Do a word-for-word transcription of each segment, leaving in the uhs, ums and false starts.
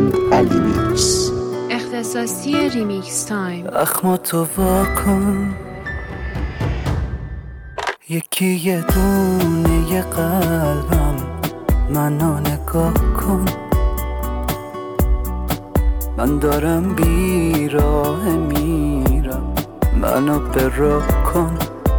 علی میکس. اختصاصی ریمیکس تایم. اخماتو واکن، یکی یه دونه یه قلبم، منو نگاه کن. من دارم بیراه میرم، منو براه کن.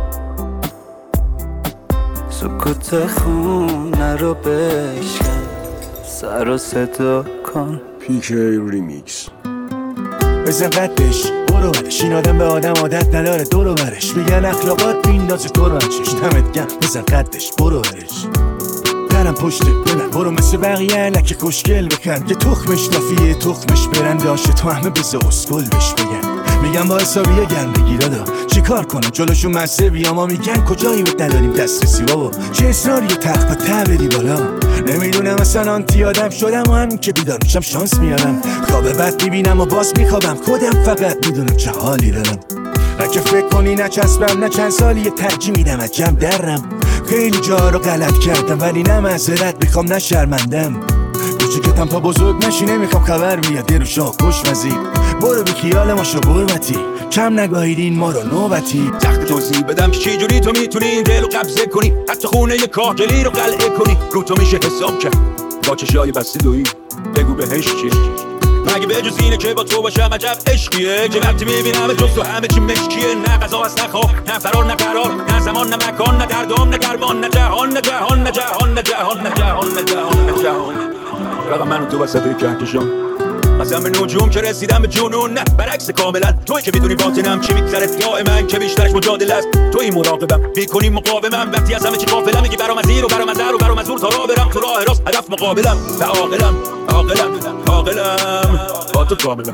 سکوت خونه رو بشکن، سر و صدا کن. پیکی ریمیکس. بزن قدش برو برش، این آدم به آدم عادت نداره دورو برش. میگن اخلاقات بیندازه تو رو چش، دمت گم بزن قدش برو برش. درم پشته بلن برو مثل بقیه لکه کشگل بکن، که تخمش نافیه تخمش برنداشه تو همه بزه اسکل بش بگن. میگن با حسابیه گرم بگیره دا چی کار کنم جلوشون مزه بیا، ما میگن کجایی بهت نداریم دسترسی بابا، چه اصراری تخت با ته بدی بالا. نمیدونم اصلا آنتی آدم شدم و همین که بیدار میشم شانس میارم، خواب بد میبینم و باز میخوابم، خودم فقط میدونم چه حالی دارم. اگه فکر کنی نچسبم نه چند سالی یه ترجیح میدم از جمع درم. خیلی جا رو غلط کردم ولی نه معذرت میخوام نه شرمندم. کوچیکتم تا بزرگ نشی نمیخوام خبر بیاد یه رو شاه خوشمزی. برو بی خیال ما شو برمتی، کم نگاهیدین ما رو نوبتی. سخت توضیح بدم که چی جوری تو میتونی این دل رو قبضه کنی، حتی خونه یه کاهگلی رو قلعه کنی. رو تو میشه حساب کرد با چشای بسته دویی، بگو بهش چیه مگه به جز اینه که با تو باشم عجب عشقیه، که وقتی میبینم جز تو همه چی مشکیه. نه قضا هست نه خواب نه فرار نه قرار، نه زمان نه مکان نه دردام نه گرمان، نه جهان نه جهان نه جهان نه جهان نه جهان نه جهان نه جهان. فقط من و تو وسط کهکشان، مثلا به نجوم که رسیدم به جنون. نه برعکس کاملا توی که میدونی باطنم چی میگذره دائما، که بیشترش مجادله است توی مراقبم میکنی مقاومم. وقتی از همه چی غافلم میگی برام از این و برام از در و برام از اون، تا راه برم تو راه راست هدف مقابلم. و عاقلم عاقلم عاقلم با تو کاملم.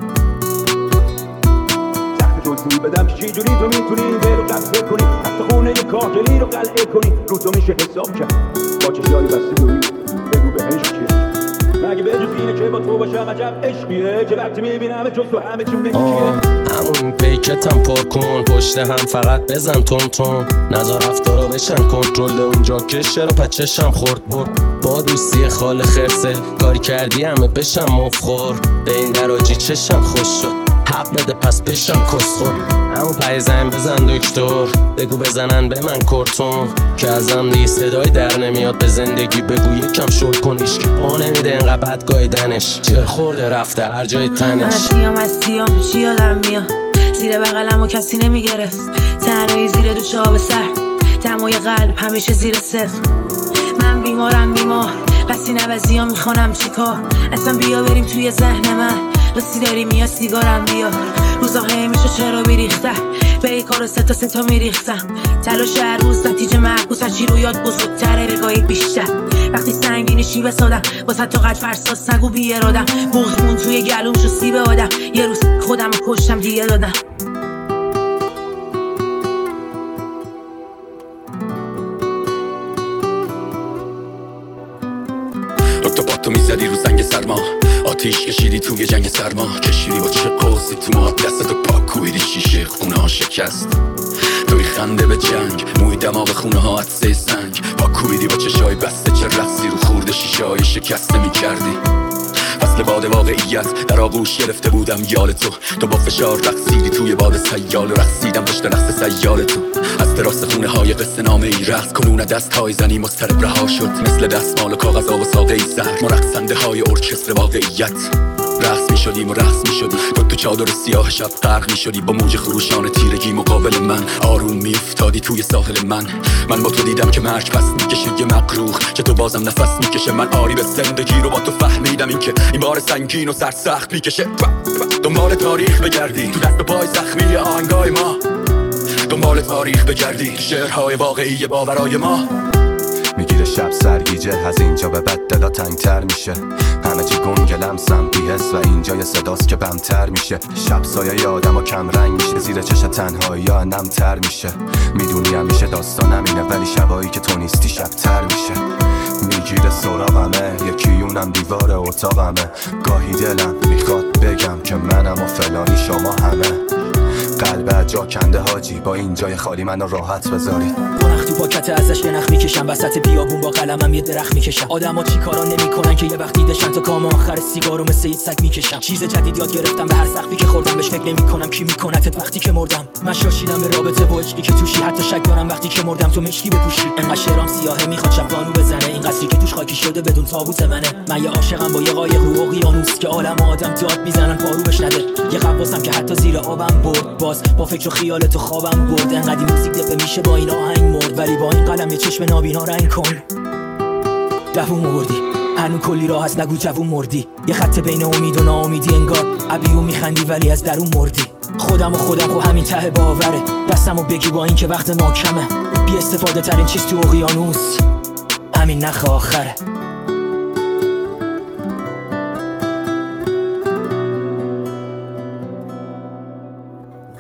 سخت توضیح بدم که چی جوری تو میتونی این دل رو قبضه کنی، حتی خونه یه کاهگلی رو قلعه کنی. رو تو میشه حساب کرد با چشای بسته دویی، بگو بهش چیه مگه به جز اینه که با تو باشم عجب عشقیه، که وقتی میبینم جز تو همه چی مشکیه. همون پیکتم پر کن، پشت هم فقط بزن تون تون، نظر رفتارا بشن کنترل اونجا که شرا پچشم خورد برد. با دوستی خال خرسه کاری کردی همه بشم مفخور، به این دراجی چشم خوش شد حق بده پس بشم کسخور. همون پای زن بزن دکتر، بگو بزنن به من کرتون، که ازم نیست صدای در نمیاد به زندگی بگو یکم شل کنیش، که پا نمیده اینقدر بد گایدنش، چه خورده رفته هر جای تنش. من سیام از سیام چی یادم میاد، زیر بغلم و کسی نمیگرفت، تنهایی زیر دوش آب سر، دمای قلب همیشه زیر صفر. من بیمارم بیمار پس این عوضی ها میخوانم چی کار، اصلا بیا بریم توی ذهن من، رسی داریم یا سیگارم بیار. روزا همیشه چرا بیریختم به ای کار ستا ستا میریختم، تلاش هر روز نتیجه معکوس از چی رو یاد بزرگتره بگاهی بیشتر. وقتی سنگینی شی بسادم واسه تو قد فرساس نگو بی ارادم، بغزمون توی گلوم شو سیب آدم، یه روز خودم رو کشتم دیگه دادم. تو با تو میزدی رو زنگ سرما، آتیش کشیدی توی جنگ سرما، کشیدی با چه قوسی تو ما، دستتو پاکویدی شیشه خونه ها شکست. توی خنده به جنگ موی دماغ خونه ها عطسه سنگ، پاکویدی با چشای بسته چه رقصی رو خورده شیشه های شکسته میکردی. فصل باد واقعیت در آغوش گرفته بودم یال تو، تو با فشار رقصیدی توی باد سیال، رقصیدم پشت رقص سیال تو. از دراز خونه های قصه نامه ای رقص کنون دست های زنی مضطرب رها شد، مثل دستمال و کاغذ و ساقه ای سر، ما رقصنده های ارکستر واقعیت. رقص می شدیم و رقص می شدی تو تو چادر سیاه شب غرق می شدی، با موج خروشان تیرگی مقابل من آروم می افتادی توی ساحل من. من با تو دیدم که مرگ پس می کشه یه مقروخ، که تو بازم نفس می کشه. من آری به زندگی رو با تو فهمیدم این که این بار سنگین و سرسخت می کشه. دنبال تاریخ بگردی تو دست و پای زخمی آهنگای ما، دنبال تاریخ بگردی شعرهای واقعی باورای ما. میگیره شب سرگیجه از اینجا به بعد دلا تنگتر میشه، همه چی گنگ لمسم بی‌حس و اینجا یه صداست که بمتر میشه. شب سایه یادم و کم رنگ میشه، زیر چش تنهایی ها نمتر میشه. میدونی همیشه داستانم اینه ولی شبایی که تو نیستی شبتر میشه. میگیره سراغمه یکی اونم دیوار اتاقمه، گاهی دلم میخواد بگم که منم و فلانی شما همه. قلبه جا کنده حاجی، با این جای خالی منو راحت بذاری. پنخ تو پاکت ازش یه نخ میکشم، وسط بیابون با قلمم یه درخت میکشم. آدما چی کارا نمیکنن که یه وقت دیدشن تا کام آخر سیگارو مثل یه سگ میکشم. چیز جدید یاد گرفتم، به هر سختی که خوردم بهش فکر نمیکنم کی میکنتت وقتی که مردم. من شاشیدم به رابطه با عشقی که توشی، حتی شک دارم وقتی که مردم تو مشکی بپوشی. انقدر شعرام سیاهه میخواد شب قانو بزنه، این قصری که توش خاکی شده بدون تابوت منه. من یه عاشقم با یه قایق رو اقیانوس که عالم آدم داد میزنن پارو بش نده. یه قواصم که حتی زیر آبم برد، باز با فکر و خیال تو خوابم برد. انقدر موزیک دپه میشه با این آهنگ مرد، ولی با این قلم یه چشم نابینا رنگ کن. دووم مردی هنو کلی راه هست، نگو جوون مردی. یه خط بین امید و ناامیدی، انگار ابیو میخندی ولی از درون مردی. خودم و خودم خو همین ته باوره، دستمو بگی با این که وقت ما کمه. بی استفاده ترین چیز تو اقیانوس همین نخ آخره.